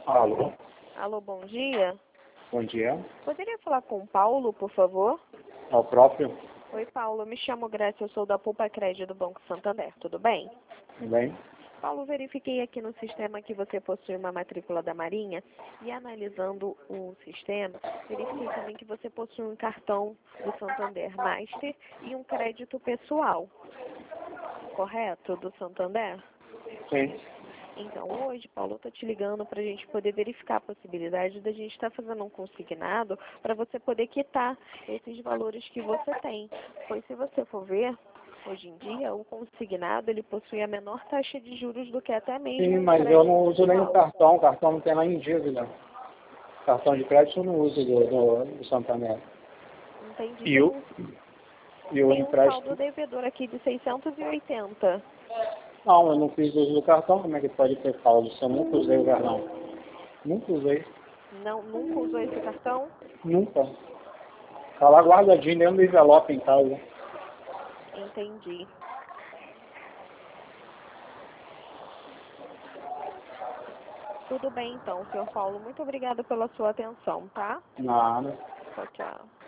Alô, Alô, bom dia. bom dia. Poderia falar com o Paulo, por favor? É o próprio? Oi, Paulo. Eu me chamo Grécia, eu sou da Poupa Crédito do Banco Santander. Tudo bem? Tudo bem? Paulo, verifiquei aqui no sistema que você possui uma matrícula da Marinha e analisando o sistema, verifiquei também que você possui um cartão do Santander Master e um crédito pessoal, correto? Do Santander? Sim. Então, hoje, Paulo, eu estou te ligando para a gente poder verificar a possibilidade da gente estar fazendo um consignado para você poder quitar esses valores que você tem. Pois se você for ver, hoje em dia, o consignado, ele possui a menor taxa de juros do que até mesmo Sim, um mas eu não crédito uso nem o pessoal. cartão não tem lá em dívida. Cartão de crédito eu não uso do Santander. Entendi. E o, e o Tem um saldo empréstimo? devedor aqui de 680. Não, eu não fiz uso do cartão, como é que pode ter saldo se eu nunca usei o cartão? Nunca usei. Não, nunca usou esse cartão? Nunca. Tá lá guardadinho dentro do envelope em casa. Entendi. Tudo bem, então, senhor Paulo. Muito obrigada pela sua atenção, tá? Nada. Tchau, tchau.